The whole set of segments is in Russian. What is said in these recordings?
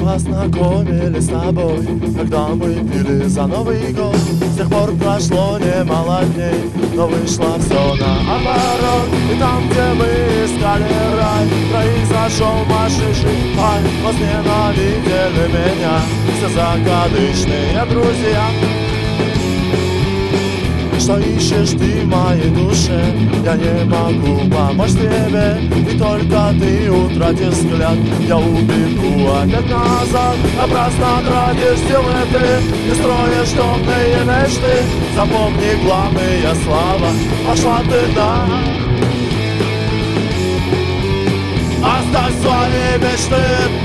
познакомились с тобой, когда мы пили за Новый год. С тех пор прошло немало дней, но вышло все наоборот. И там, где мы искали рай, произошел мальчишник пай. Возненавидели меня все закадычные друзья. Что ищешь ты в моей душе? Я не могу помочь тебе, и только ты утратишь взгляд. Я убегу опять назад, напрасно тратишь силы ты и строишь темные мечты. Запомни главные слова, пошла ты да. Оставь свои мечты.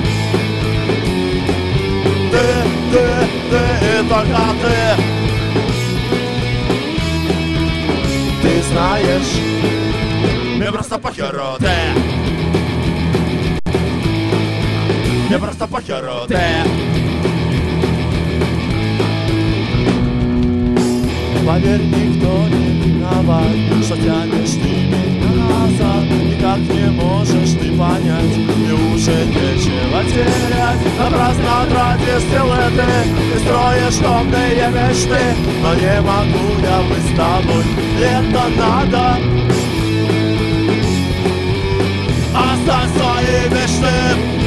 Ты и только ты. Ты знаешь, мне просто похеру ты. Мне просто похеру ты. Поверь, никто не виноват, что тянешь ты меня назад. Никак не можешь ты понять, и уже нечего терять. Напрасно тратишь силы ты и строишь темные мечты. Но не могу я быть с тобой, это надо. Оставь свои мечты.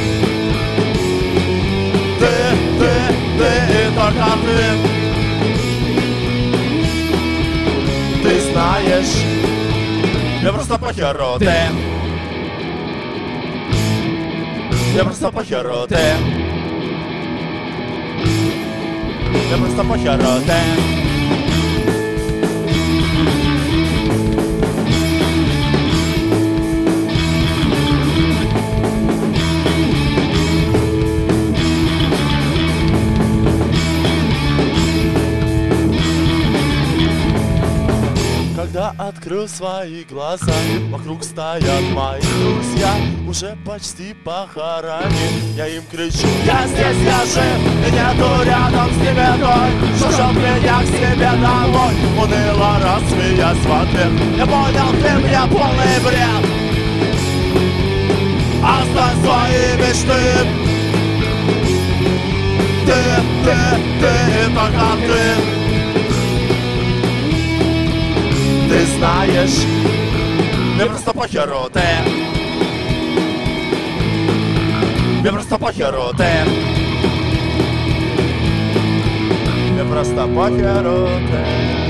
Ты и только ты. Ты знаешь, я просто похеру ты. Я просто похеру ты. Я просто похеру ты. Когда открыл свои глаза, вокруг стоят мои друзья, уже почти похоронен. Я им кричу: я здесь, я жив, и нету рядом с ними той, что ждет меня к себе домой. Уныло рассмеясь в ответ, я понял, ты мне полный бред. Оставь свои мечты. Ты и только ты. Ты знаешь, мне просто похеру ты. Мне просто похеру ты. Мне просто похеру ты.